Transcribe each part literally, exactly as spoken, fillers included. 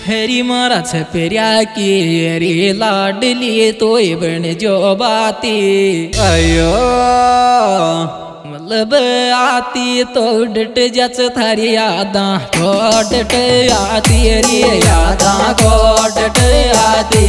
हेरी मारा छपेरिया की हेरी लाडली तोय बन जो बाती अयो मतलब आती तो डट जच थारी यादा को डट आती रे यादा को डट आती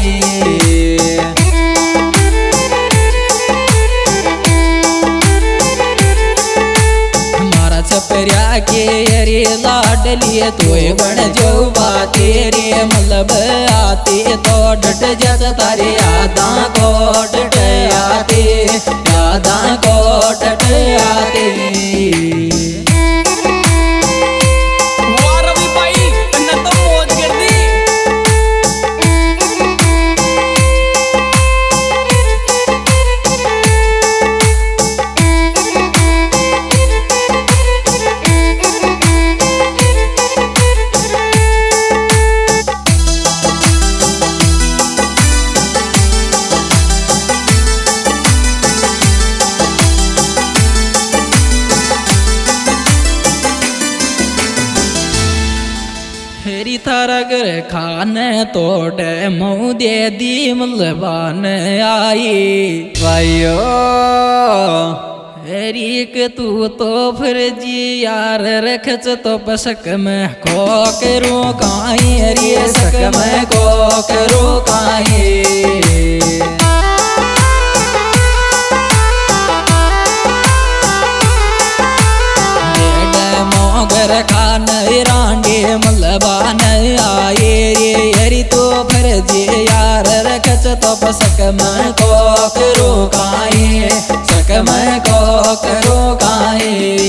हमारा छपरिया के रे लाडली तोय बन जो बाती रे मतलब आती तो डट जच थारी यादा को डट आती यादा को डट आती हेरी थारा घर खाने तोड़े मऊ दे दी मलबान आई भाइयो हेरी के तू तो फिर जी यार रखच तो पसक में को करो काई हेरी सक में को करो काई घर खान रांडे मलबान आए रे हरी तो फिर जे यार रखच तो पसक में को करो काए सक में को करो काए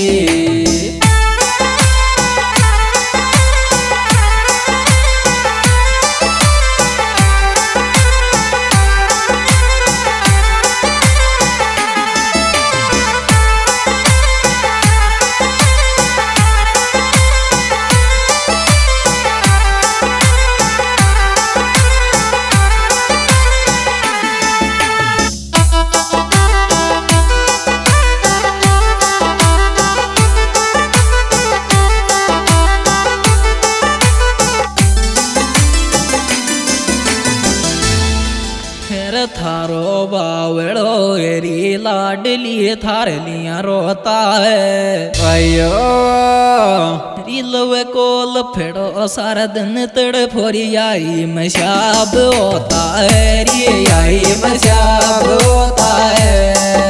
थारो बावड़ो हेरी लाडली थार लिया रोता है अयो रिलव कोल फेड़ो सारा दिन तड़ फोरी आई मशाब होता है रे आई मशाब होता है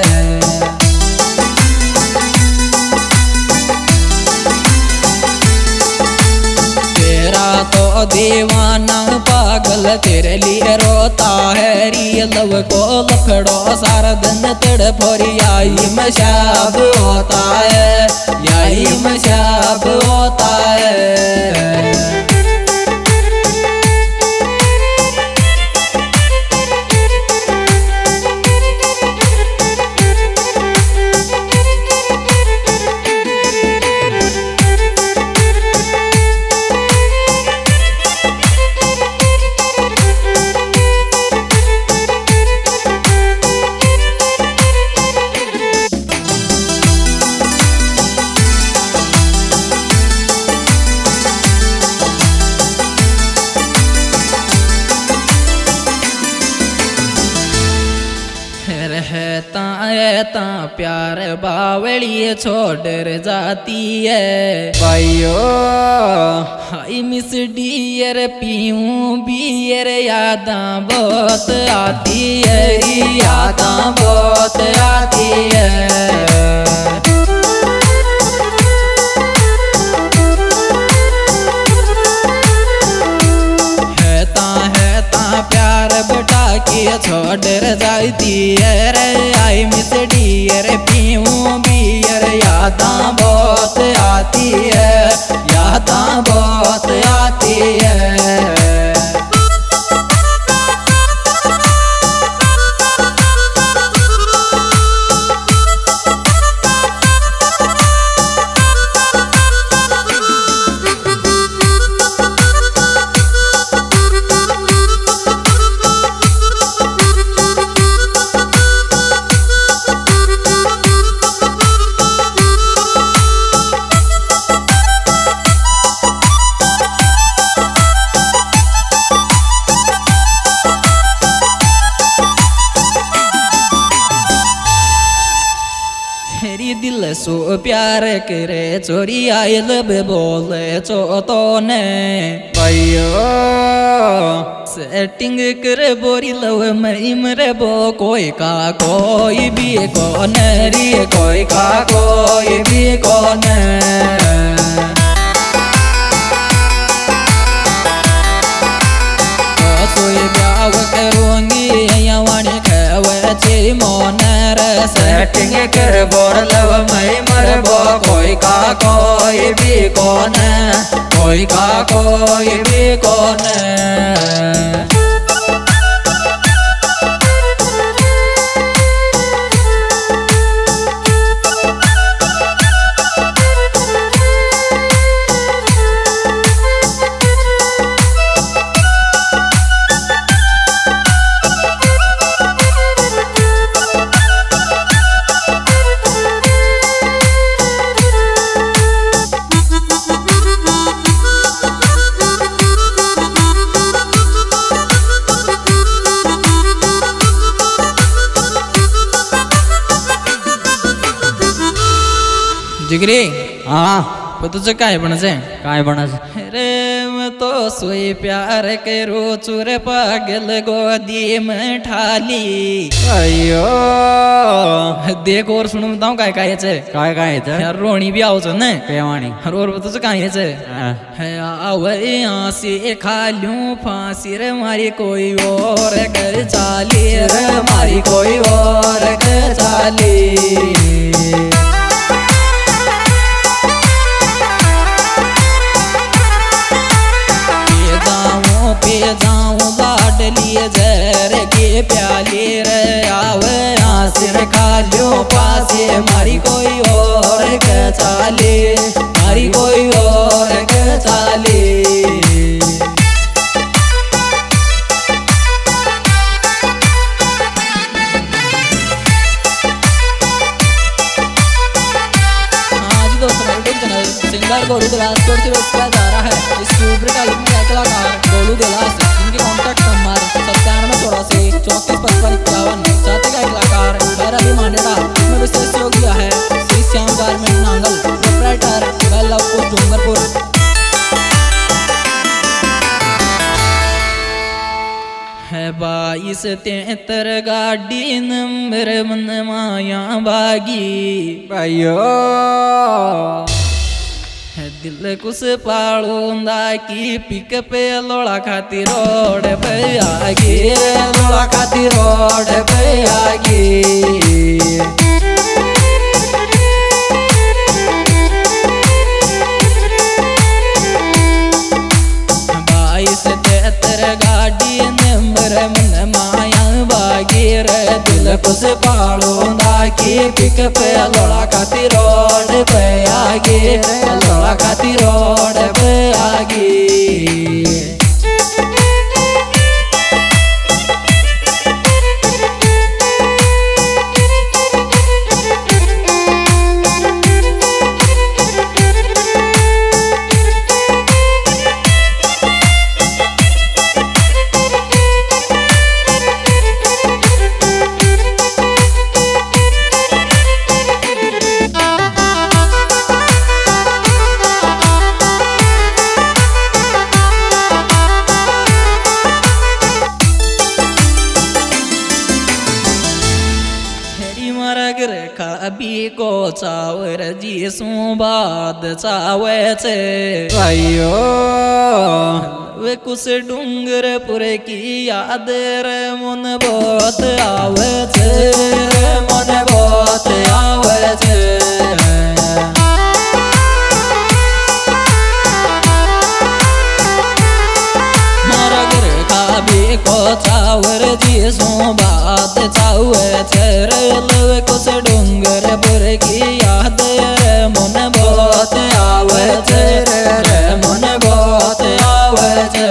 तो दीवाना पागल तेरे लिए रोता है रियल को लफड़ो सारा दिन तड़ फोरी आई मशाब होता है यही मशाब होता है रहता रहता प्यार बावड़ी छोड़ जाती है भाइयो हाई मिस डियर पीऊं बियर यादा बहुत आती है यादा बहुत आती है छोड़ जाती है रे आई मिस डियर पीऊं बियर यादा बहुत आती है यादा बहुत आती है मेरी दिल सो प्यार करे चोरी आई लब बोले चो तो ने भाइयों सेटिंग कर बोरी लव मई मरे बो कोई का कोई भी कौन री कोई का कोई भी कौन सोई ब्याह करूंगी यवानी खवे ची मोनर सेटिंग कर बोर लव मई मरे बो कोई का कोई भी कौन कोई का कोई भी कौन जिगरी हाँ पण तुझं काय बनायचंय काय बनास रे मैं तो सोई प्यार के रो चुर पागल गोदी में ठाली अयो देख और सुन बताऊं काय काय याचं काय काय येतं यार रोणी भी आवच ना पेवाणी और तुझं काय याचं हा. है आवे यहाँ से खालूं फांसी रे मारी कोई और कर चाली रे मारी कोई और कर चाली पे जाऊं लाडली जर के प्याली रे आवे आसिर खालियो पासे मारी कोई और के चाली मारी कोई और के चाली सिंगर गोलू दिलास से रोजगार जा रहा है इस सूब्र का इतने कलाकार गोलू दिलास इनके कॉन्टैक्ट नंबर सत्तानवे चौरासी चौंतीस पचपन इक्यावन चाहते का कलाकार मेरा भी मानेरा इसमें विशेष सहयोग दिया है श्री श्याम गारमेंट नांगल प्रोपराइटर बेलपुर डूंगरपुर है बाईस तेतर गाड़ी नंबर मन माया बागी भाइयों दिल कुछ पालूंदा की पिक पे लोड़ा खाती रोड पे आगे लोड़ा खाती रोड पे आगे बाईस तेतर गाड़ी नंबर मन माया बागी रे दिल कुछ पालूंदा की पिक पे लोड़ा खाती रोड पे आगे लोड़ा खाती रोड पे आगे अभी को चावर जी सु बाद चावे छे भाइयों वे कुछ डूंगर पुरे की याद रे मन बहुत आवे छे रे मन बहुत आवे छे मारा घर का भी को चावर जी सु बात चावे छे रे लवे कुछ डूंगर पुरे की याद रे मन बहुत आवे छे रे मन बहुत आवे छे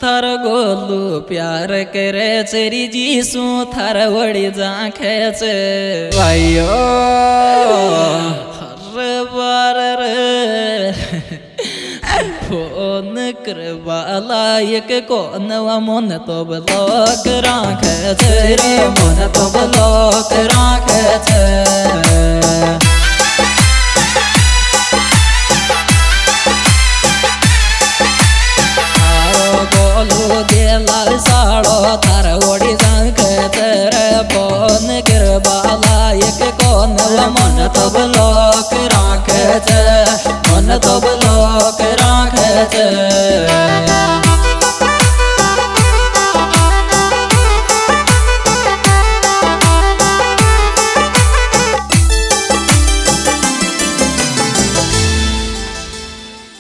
थार गोलू प्यार करे चेरी जीसू थार वड़ी जाखे चे भाइयो हर बार रे फोन करवाला एक कोन वा मन तो ब्लॉक राखे चे रे मन तो ब्लॉक राखे चे गोलू गेला साड़ो थार ओडी जाखे तेरे फोन करवाला एक कोन वा मन तो ब्लॉक राखे चे मन तो ब्लॉक राखे चे।